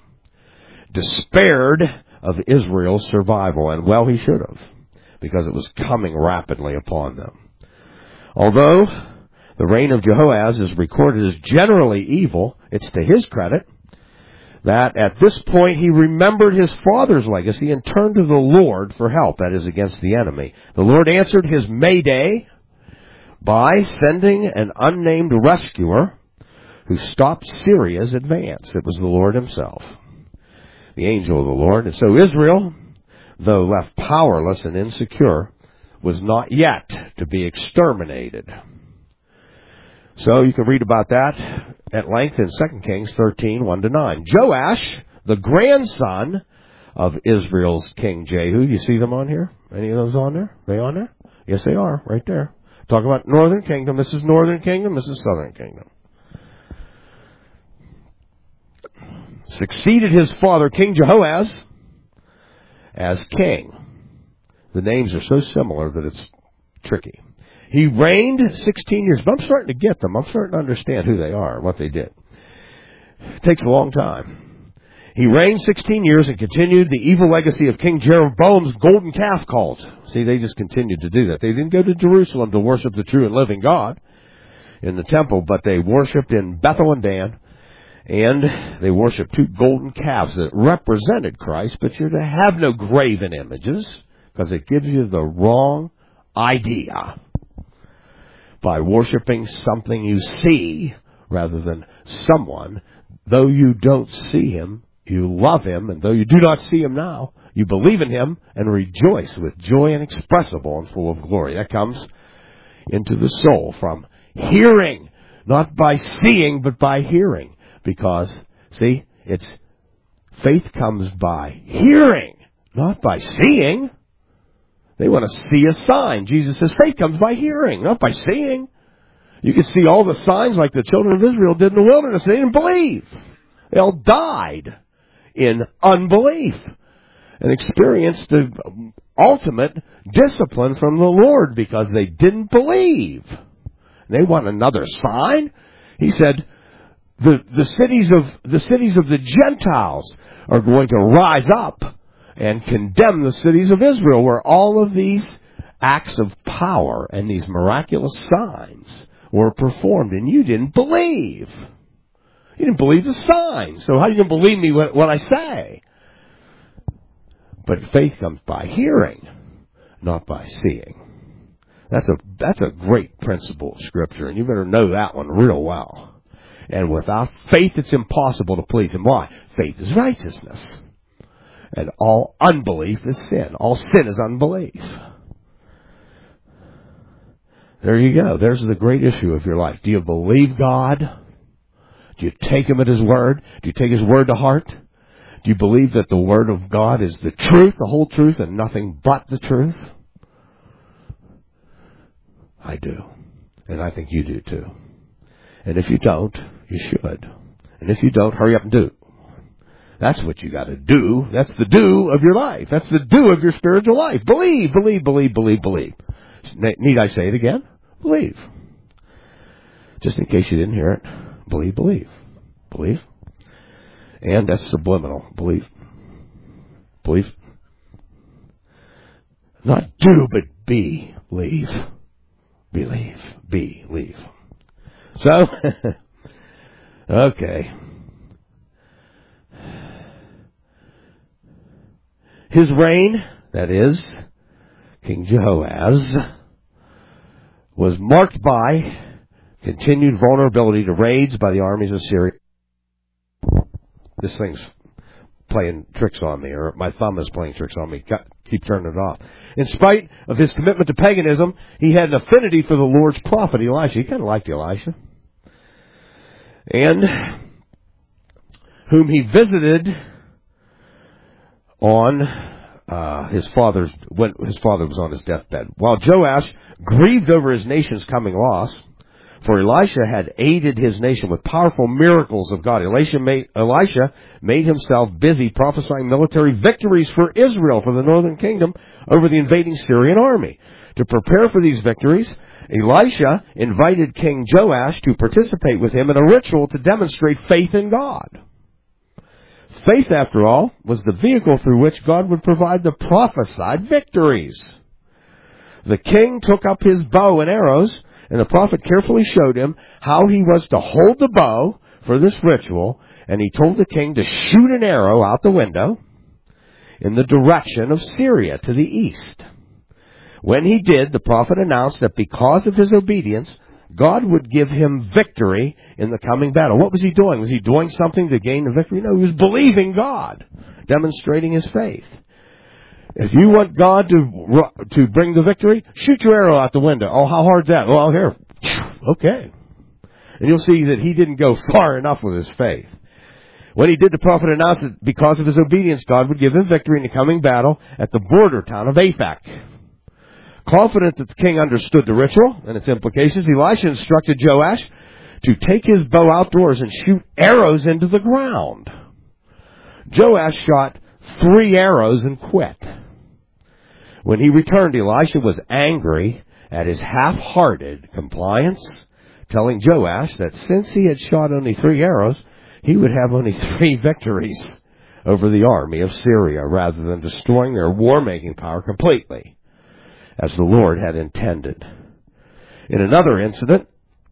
despaired of Israel's survival, and well, he should have, because it was coming rapidly upon them. Although the reign of Jehoaz is recorded as generally evil, it's to his credit that at this point he remembered his father's legacy and turned to the Lord for help, that is, against the enemy. The Lord answered his mayday by sending an unnamed rescuer who stopped Syria's advance. It was the Lord himself, the angel of the Lord. And so Israel, though left powerless and insecure, was not yet to be exterminated. So you can read about that at length in 2 Kings 13, 1-9. Joash, the grandson of Israel's king Jehu. You see them on here? Any of those on there? They on there? Yes, they are, right there. Talk about northern kingdom. This is northern kingdom. This is southern kingdom. Succeeded his father, King Jehoaz, as king. The names are so similar that it's tricky. He reigned 16 years. But I'm starting to get them. I'm starting to understand who they are, what they did. It takes a long time. He reigned 16 years and continued the evil legacy of King Jeroboam's golden calf cult. See, they just continued to do that. They didn't go to Jerusalem to worship the true and living God in the temple, but they worshipped in Bethel and Dan, and they worshipped two golden calves that represented Christ, but you're to have no graven images, because it gives you the wrong idea. By worshiping something you see rather than someone, though you don't see him, you love him, and though you do not see him now, you believe in him and rejoice with joy inexpressible and full of glory. That comes into the soul from hearing, not by seeing, but by hearing. Because, see, it's faith comes by hearing, not by seeing. They want to see a sign. Jesus says faith comes by hearing, not by seeing. You can see all the signs like the children of Israel did in the wilderness. They didn't believe. They all died in unbelief and experienced the ultimate discipline from the Lord because they didn't believe. They want another sign. He said the cities of the Gentiles are going to rise up and condemn the cities of Israel, where all of these acts of power and these miraculous signs were performed, and you didn't believe. You didn't believe the signs. So how are you going to believe me when I say? But faith comes by hearing, not by seeing. That's a great principle of Scripture, and you better know that one real well. And without faith, it's impossible to please him. Why? Faith is righteousness. And all unbelief is sin. All sin is unbelief. There you go. There's the great issue of your life. Do you believe God? Do you take Him at His word? Do you take His word to heart? Do you believe that the word of God is the truth, the whole truth, and nothing but the truth? I do. And I think you do too. And if you don't, you should. And if you don't, hurry up and do. That's what you got to do. That's the do of your life. That's the do of your spiritual life. Believe, believe, believe, believe, believe. Need I say it again? Believe. Just in case you didn't hear it. Believe, believe. Believe. And that's subliminal. Believe. Believe. Not do, but be. Believe. Believe. Be. Leave. So, okay. His reign, that is, King Jehoahaz, was marked by continued vulnerability to raids by the armies of Syria. This thing's playing tricks on me, or my thumb is playing tricks on me. Keep turning it off. In spite of his commitment to paganism, he had an affinity for the Lord's prophet, Elisha. He kind of liked Elisha. And whom he visited on when his father was on his deathbed. While Joash grieved over his nation's coming loss, for Elisha had aided his nation with powerful miracles of God. Elisha made himself busy prophesying military victories for Israel, for the northern kingdom, over the invading Syrian army. To prepare for these victories, Elisha invited King Joash to participate with him in a ritual to demonstrate faith in God. Faith, after all, was the vehicle through which God would provide the prophesied victories. The king took up his bow and arrows, and the prophet carefully showed him how he was to hold the bow for this ritual, and he told the king to shoot an arrow out the window in the direction of Syria to the east. When he did, the prophet announced that because of his obedience, God would give him victory in the coming battle. What was he doing? Was he doing something to gain the victory? No, he was believing God, demonstrating his faith. If you want God to bring the victory, shoot your arrow out the window. Oh, how hard's that? Well, here. Okay. And you'll see that he didn't go far enough with his faith. When he did, the prophet announced that because of his obedience, God would give him victory in the coming battle at the border town of Aphek. Confident that the king understood the ritual and its implications, Elisha instructed Joash to take his bow outdoors and shoot arrows into the ground. Joash shot 3 arrows and quit. When he returned, Elisha was angry at his half-hearted compliance, telling Joash that since he had shot only 3 arrows, he would have only 3 victories over the army of Syria, rather than destroying their war-making power completely, as the Lord had intended. In another incident,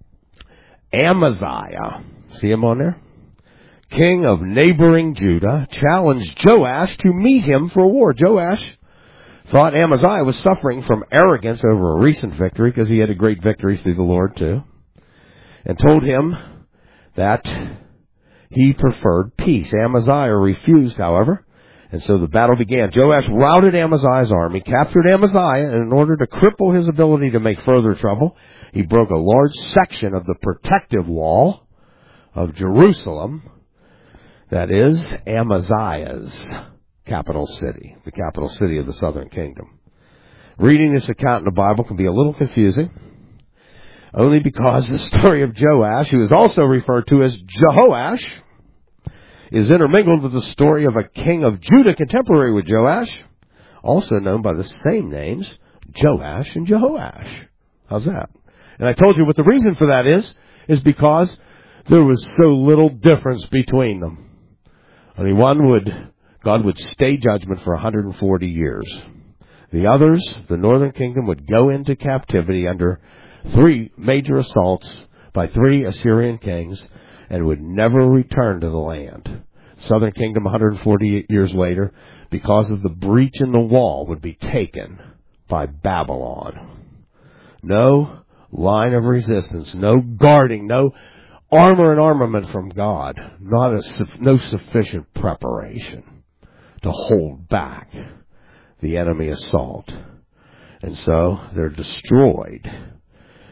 Amaziah, see him on there? King of neighboring Judah, challenged Joash to meet him for war. Joash thought Amaziah was suffering from arrogance over a recent victory, because he had a great victory through the Lord too, and told him that he preferred peace. Amaziah refused, however, and so the battle began. Joash routed Amaziah's army, captured Amaziah, and in order to cripple his ability to make further trouble, he broke a large section of the protective wall of Jerusalem, that is, Amaziah's capital city, the capital city of the southern kingdom. Reading this account in the Bible can be a little confusing, only because the story of Joash, who is also referred to as Jehoash, is intermingled with the story of a king of Judah contemporary with Joash, also known by the same names, Joash and Jehoash. How's that? And I told you what the reason for that is because there was so little difference between them. Only God would stay judgment for 140 years. The others, the northern kingdom, would go into captivity under 3 major assaults by 3 Assyrian kings and would never return to the land. Southern kingdom, 148 years later, because of the breach in the wall, would be taken by Babylon. No line of resistance, no guarding, no armor and armament from God, no sufficient preparation to hold back the enemy assault. And so they're destroyed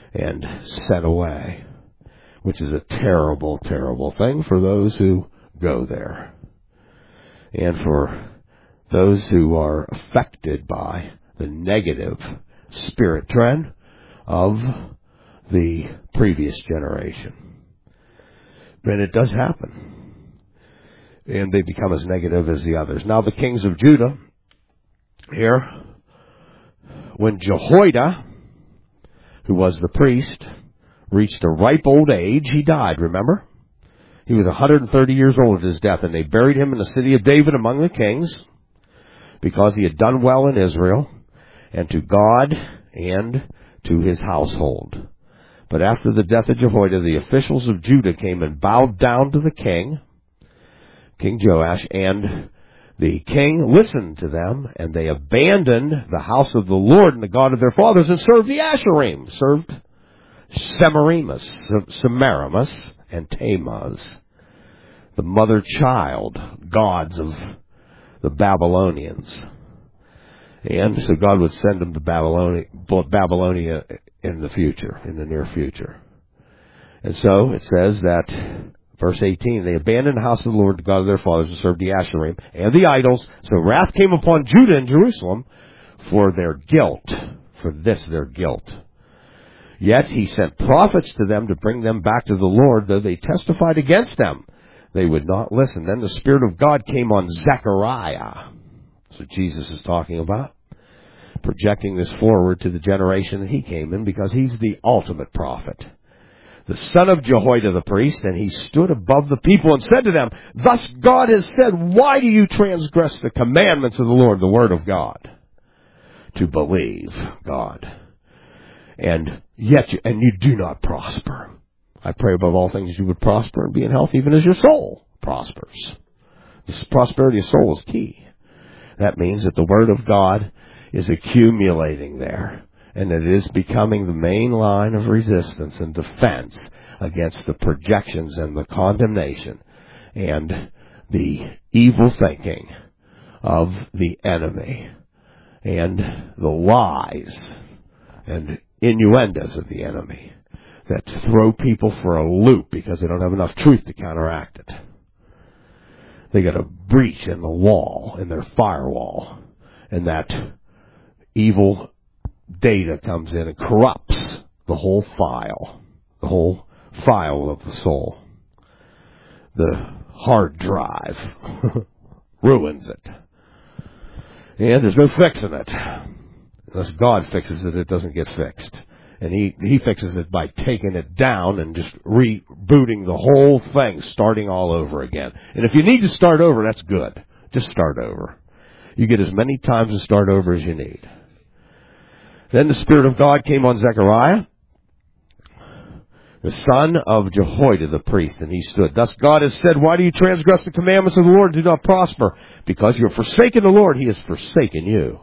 and sent away, which is a terrible, terrible thing for those who go there. And for those who are affected by the negative spirit trend of the previous generation. And it does happen. And they become as negative as the others. Now the kings of Judah, here, when Jehoiada, who was the priest, reached a ripe old age, he died, remember? He was 130 years old at his death, and they buried him in the city of David among the kings, because he had done well in Israel, and to God, and to his household. But after the death of Jehoiada, the officials of Judah came and bowed down to the king, King Joash, and the king listened to them, and they abandoned the house of the Lord and the God of their fathers and served the Asherim, served Semiramis, and Tammuz, the mother-child gods of the Babylonians. And so God would send them to Babylonia in the future, in the near future. And so it says that, verse 18, they abandoned the house of the Lord, the God of their fathers, and served the Asherim and the idols. So wrath came upon Judah and Jerusalem for their guilt, for this their guilt. Yet he sent prophets to them to bring them back to the Lord, though they testified against them. They would not listen. Then the Spirit of God came on Zechariah. That's what Jesus is talking about. Projecting this forward to the generation that he came in, because he's the ultimate prophet. The son of Jehoiada the priest, and he stood above the people and said to them, Thus God has said, why do you transgress the commandments of the Lord, the word of God? To believe God. And yet, you do not prosper. I pray above all things you would prosper and be in health, even as your soul prospers. This prosperity of soul is key. That means that the word of God is accumulating there, and it is becoming the main line of resistance and defense against the projections and the condemnation and the evil thinking of the enemy and the lies and innuendos of the enemy that throw people for a loop because they don't have enough truth to counteract it. They got a breach in the wall, in their firewall, and that evil data comes in and corrupts the whole file of the soul. The hard drive ruins it. And there's no fixing it. Unless God fixes it, it doesn't get fixed. And he fixes it by taking it down and just rebooting the whole thing, starting all over again. And if you need to start over, that's good. Just start over. You get as many times to start over as you need. Then the Spirit of God came on Zechariah, the son of Jehoiada the priest, and he stood. Thus God has said, why do you transgress the commandments of the Lord and do not prosper? Because you have forsaken the Lord, he has forsaken you.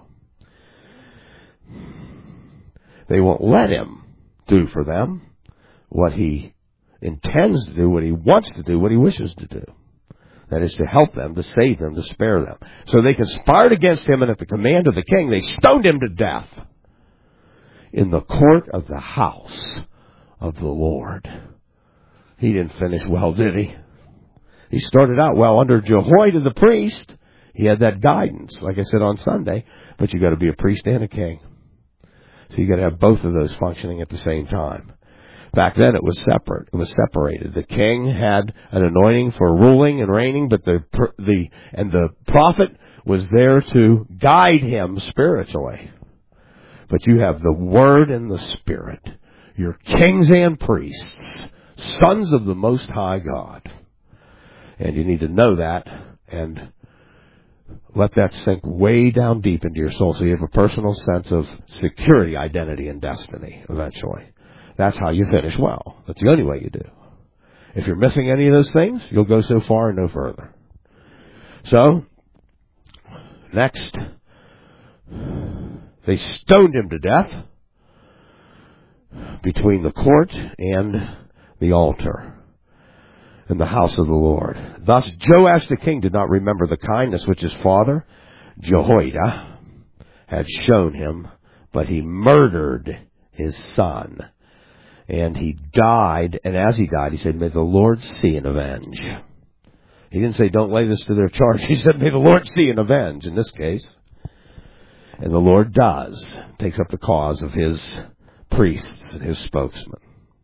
They won't let him do for them what he intends to do, what he wants to do, what he wishes to do. That is to help them, to save them, to spare them. So they conspired against him, and at the command of the king, they stoned him to death in the court of the house of the Lord. He didn't finish well, did he? He started out well under Jehoiada the priest. He had that guidance, like I said on Sunday, but you got to be a priest and a king. So you got to have both of those functioning at the same time. Back then it was separate. It was separated. The king had an anointing for ruling and reigning, but the prophet was there to guide him spiritually. But you have the Word and the Spirit. You're kings and priests, sons of the Most High God. And you need to know that and let that sink way down deep into your soul so you have a personal sense of security, identity, and destiny eventually. That's how you finish well. That's the only way you do. If you're missing any of those things, you'll go so far and no further. So, next, they stoned him to death between the court and the altar in the house of the Lord. Thus Joash the king did not remember the kindness which his father Jehoiada had shown him, but he murdered his son And he died, and as he died, he said, "May the Lord see and avenge." He didn't say, "Don't lay this to their charge." He said, "May the Lord see and avenge," in this case. And the Lord does. Takes up the cause of his priests and his spokesmen.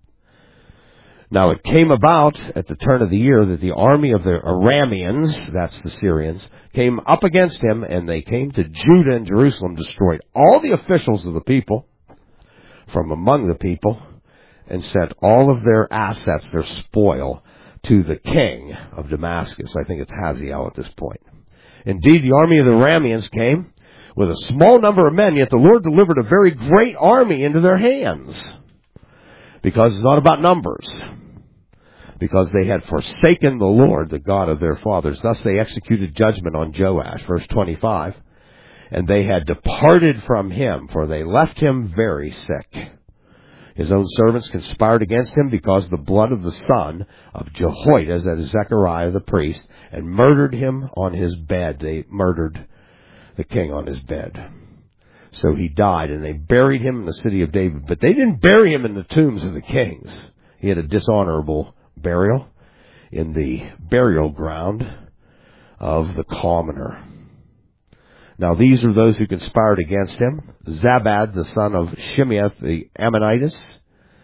Now it came about at the turn of the year that the army of the Arameans, that's the Syrians, came up against him, and they came to Judah and Jerusalem, destroyed all the officials of the people from among the people, and sent all of their assets, their spoil, to the king of Damascus. I think it's Hazael at this point. Indeed, the army of the Arameans came with a small number of men, yet the Lord delivered a very great army into their hands. Because it's not about numbers. Because they had forsaken the Lord, the God of their fathers. Thus they executed judgment on Joash, verse 25. And they had departed from him, for they left him very sick. His own servants conspired against him because of the blood of the son of Jehoiada, that is Zechariah the priest, and murdered him on his bed. They murdered the king on his bed. So he died, and they buried him in the city of David. But they didn't bury him in the tombs of the kings. He had a dishonorable burial in the burial ground of the commoner. Now these are those who conspired against him: Zabad, the son of Shimeath the Ammonitess,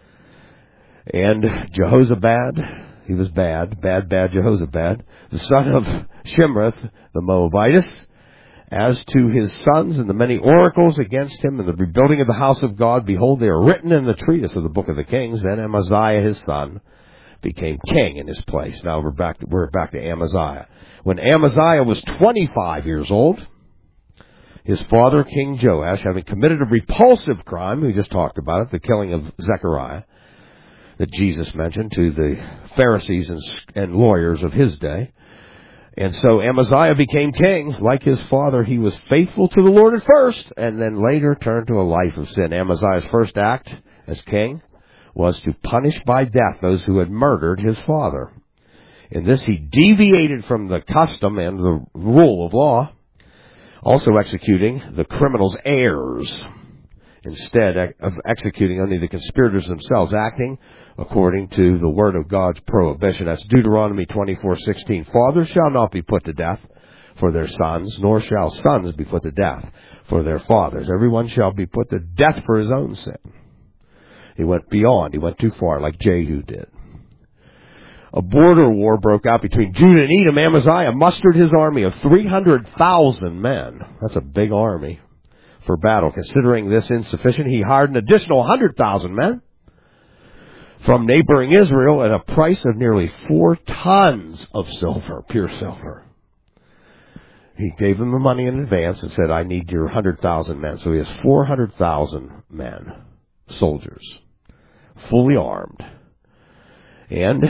and Jehozabad, he was bad, Jehozabad, the son of Shimrath the Moabitess. As to his sons and the many oracles against him and the rebuilding of the house of God, behold, they are written in the treatise of the book of the Kings. Then Amaziah his son became king in his place. Now we're back to Amaziah. When Amaziah was 25 years old, his father, King Joash, having committed a repulsive crime, we just talked about it, the killing of Zechariah, that Jesus mentioned to the Pharisees and lawyers of his day. And so Amaziah became king. Like his father, he was faithful to the Lord at first, and then later turned to a life of sin. Amaziah's first act as king was to punish by death those who had murdered his father. In this, he deviated from the custom and the rule of law, also executing the criminals' heirs, instead of executing only the conspirators themselves, acting according to the word of God's prohibition. That's Deuteronomy 24:16. Fathers shall not be put to death for their sons, nor shall sons be put to death for their fathers. Everyone shall be put to death for his own sin. He went beyond. He went too far, like Jehu did. A border war broke out between Judah and Edom. Amaziah mustered his army of 300,000 men. That's a big army for battle. Considering this insufficient, he hired an additional 100,000 men from neighboring Israel at a price of nearly 4 tons of silver, pure silver. He gave them the money in advance and said, "I need your 100,000 men." So he has 400,000 men, soldiers, fully armed. And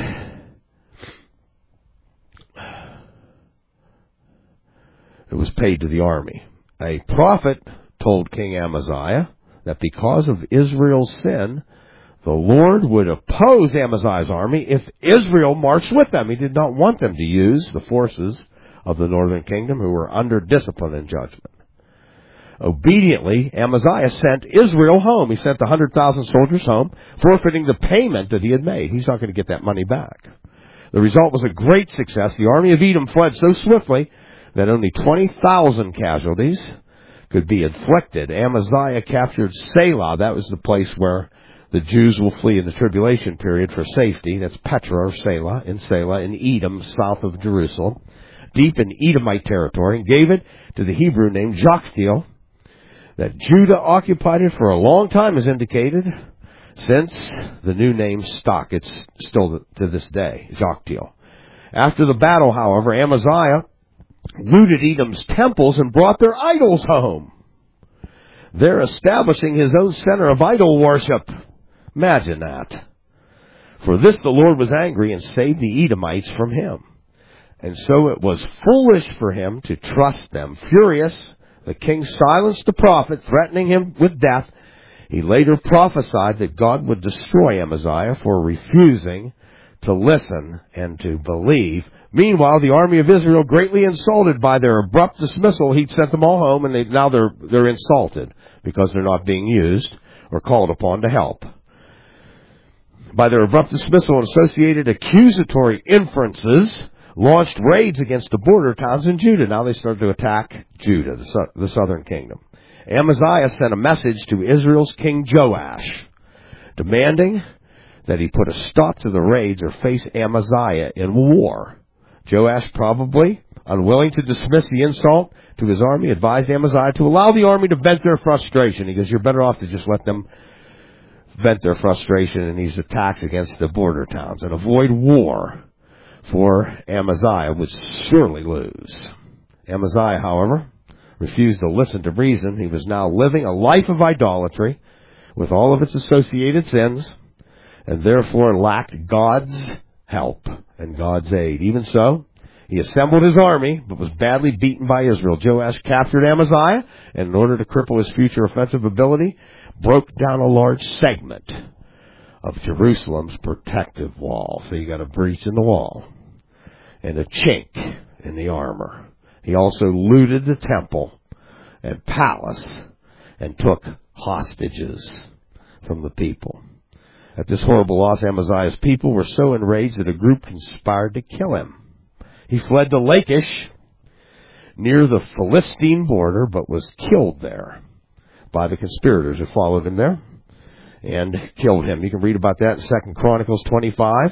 it was paid to the army. A prophet told King Amaziah that because of Israel's sin, the Lord would oppose Amaziah's army if Israel marched with them. He did not want them to use the forces of the northern kingdom who were under discipline and judgment. Obediently, Amaziah sent Israel home. He sent the 100,000 soldiers home, forfeiting the payment that he had made. He's not going to get that money back. The result was a great success. The army of Edom fled so swiftly that only 20,000 casualties could be inflicted. Amaziah captured Selah. That was the place where the Jews will flee in the tribulation period for safety. That's Petra or Selah, in Edom, south of Jerusalem, deep in Edomite territory, and gave it to the Hebrew named Joktheel. That Judah occupied it for a long time is indicated, since the new name stuck. It's still to this day, Joktheel. After the battle, however, Amaziah looted Edom's temples and brought their idols home. They're establishing his own center of idol worship. Imagine that. For this the Lord was angry and saved the Edomites from him. And so it was foolish for him to trust them. Furious, the king silenced the prophet, threatening him with death. He later prophesied that God would destroy Amaziah for refusing to listen and to believe. Meanwhile, the army of Israel, greatly insulted by their abrupt dismissal, he'd sent them all home, and now they're insulted because they're not being used or called upon to help. by their abrupt dismissal and associated accusatory inferences, launched raids against the border towns in Judah. Now they started to attack Judah, the southern kingdom. Amaziah sent a message to Israel's king Joash, demanding that he put a stop to the raids or face Amaziah in war. Joash, probably unwilling to dismiss the insult to his army, advised Amaziah to allow the army to vent their frustration. He goes, you're better off to just let them vent their frustration in these attacks against the border towns and avoid war, for Amaziah would surely lose. Amaziah, however, refused to listen to reason. He was now living a life of idolatry with all of its associated sins, and therefore lacked God's help and God's aid. Even so, he assembled his army, but was badly beaten by Israel. Joash captured Amaziah, and in order to cripple his future offensive ability, broke down a large segment of Jerusalem's protective wall. So you got a breach in the wall and a chink in the armor. He also looted the temple and palace and took hostages from the people. At this horrible loss, Amaziah's people were so enraged that a group conspired to kill him. He fled to Lachish, near the Philistine border, but was killed there by the conspirators who followed him there and killed him. You can read about that in 2 Chronicles 25,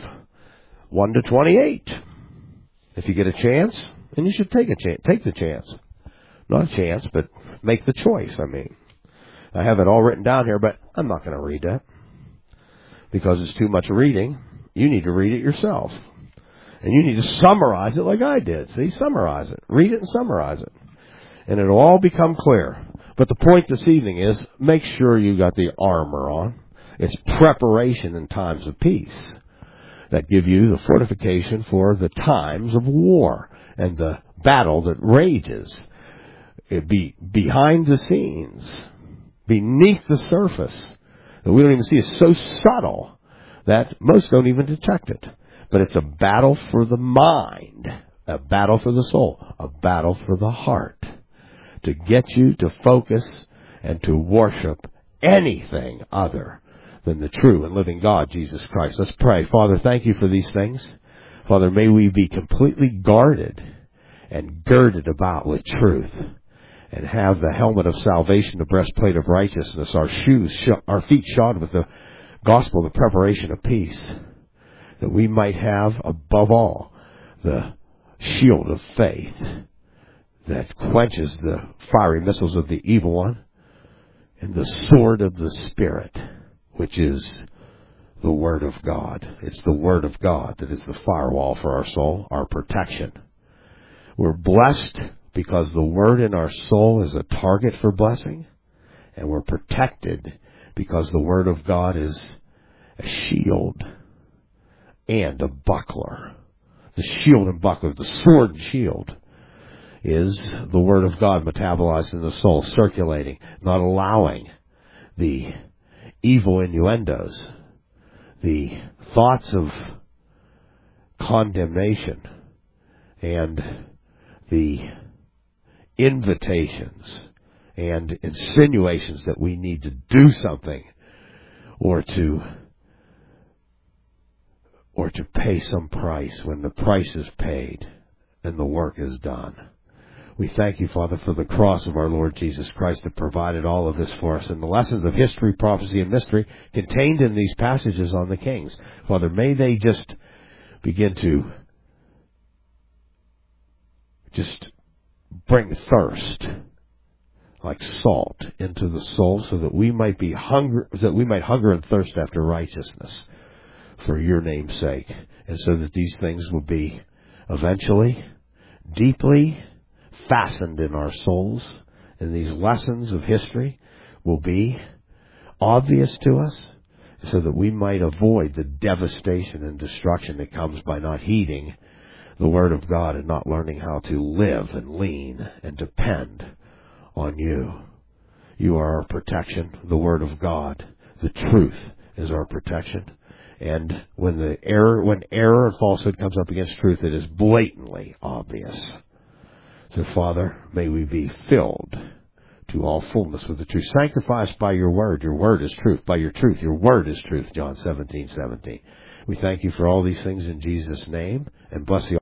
1-28. If you get a chance, and you should take the chance. Not a chance, but make the choice, I have it all written down here, but I'm not going to read that because it's too much reading. You need to read it yourself. And you need to summarize it like I did. See, summarize it. Read it and summarize it. And it'll all become clear. But the point this evening is, make sure you got the armor on. It's preparation in times of peace that give you the fortification for the times of war and the battle that rages. It be behind the scenes, beneath the surface, that we don't even see. It's so subtle that most don't even detect it. But it's a battle for the mind, a battle for the soul, a battle for the heart, to get you to focus and to worship anything other than the true and living God, Jesus Christ. Let's pray. Father, thank you for these things. Father, may we be completely guarded and girded about with truth, and have the helmet of salvation, the breastplate of righteousness, our feet shod with the gospel, the preparation of peace, that we might have, above all, the shield of faith that quenches the fiery missiles of the evil one, and the sword of the Spirit, which is the Word of God. It's the Word of God that is the firewall for our soul, our protection. We're blessed because the Word in our soul is a target for blessing, and we're protected because the Word of God is a shield and a buckler. The shield and buckler, the sword and shield, is the Word of God metabolized in the soul, circulating, not allowing the evil innuendos, the thoughts of condemnation, and the invitations and insinuations that we need to do something or to pay some price when the price is paid and the work is done. We thank you, Father, for the cross of our Lord Jesus Christ that provided all of this for us, and the lessons of history, prophecy, and mystery contained in these passages on the kings. Father, may they just begin to just bring thirst like salt into the soul, so that we might hunger and thirst after righteousness for your name's sake, and so that these things will be eventually deeply fastened in our souls, and these lessons of history will be obvious to us, so that we might avoid the devastation and destruction that comes by not heeding the Word of God and not learning how to live and lean and depend on you. You are our protection, the Word of God. The truth is our protection. And when error and falsehood comes up against truth, it is blatantly obvious. So, Father, may we be filled to all fullness with the truth. Sanctify us by your word. Your word is truth. By your truth. Your word is truth. John 17:17. We thank you for all these things in Jesus' name, and bless the